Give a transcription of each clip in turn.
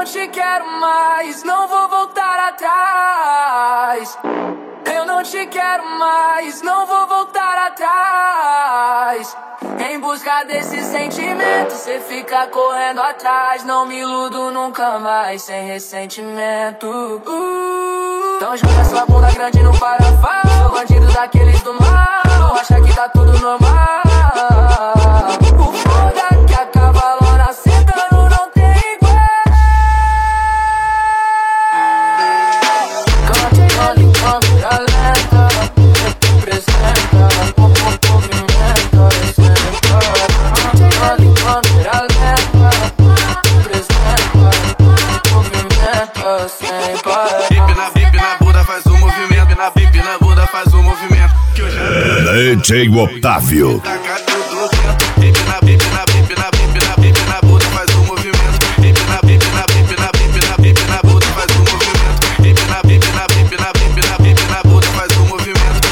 não te quero mais, não vou voltar atrás. Eu não te quero mais, não vou voltar atrás. Em busca desse sentimento, cê fica correndo atrás. Não me iludo nunca mais, sem ressentimento. Então joga sua bunda grande no parafuso. Sou bandido daqueles do mal, não acha que tá tudo normal. O foda que a cavalona sentando não tem igual. Cante em câmera lenta, representa o movimento. Cante em câmera lenta, representa o movimento sem parar. Vip na bunda faz um movimento, na vip na bunda faz um movimento. DJ Otávio. Taca tudo dentro. Vip na bunda faz um movimento. Vip na bunda faz um movimento. Vip na bunda faz um movimento.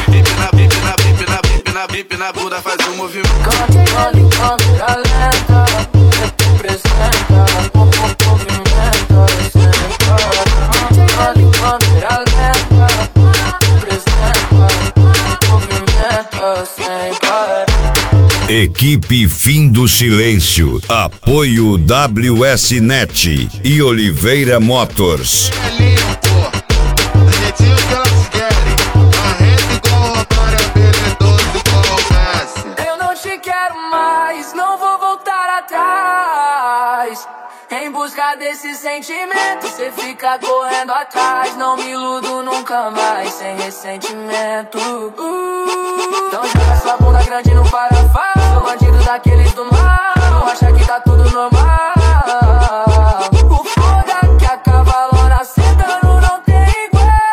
Vip na bunda faz um movimento. Cante em câmera lenta, representa o movimento sem parar. Cante em câmera lenta, representa o movimento sem parar. Equipe Fim do Silêncio. Apoio WS Net e Oliveira Motors. Do jeitinho que elas querem, arreta igual Romário, habilidoso igual o Messi. Eu não te quero mais, não vou voltar atrás. Em busca desse sentimento, cê fica correndo atrás. Não me iludo nunca mais, sem ressentimento. Então joga sua bunda grande no parafuso. Sou bandido daqueles do mal, não acha que tá tudo normal. O foda que a cavalona sentando não tem igual.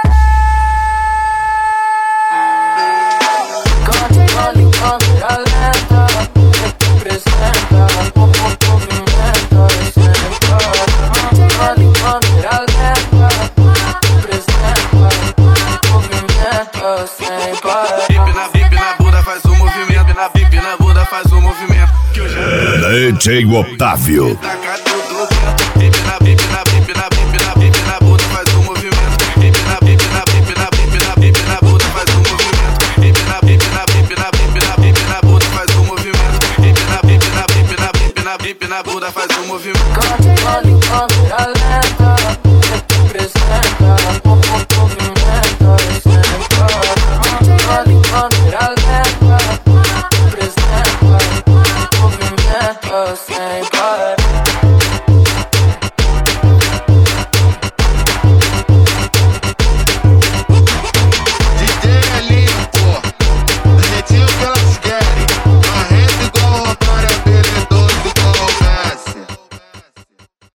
Cante em câmera lenta, representa o movimento sem parar. Cante em câmera lenta, representa o movimento sem parar. Vip na bunda faz um movimento. Na vip na bunda faz um movimento. DJ Otávio. Taca tudo dentro. Vip na bunda faz um movimento. Vip na bunda faz um movimento. Vip na bunda faz um movimento. Vip na bunda faz um movimento. Cante em câmera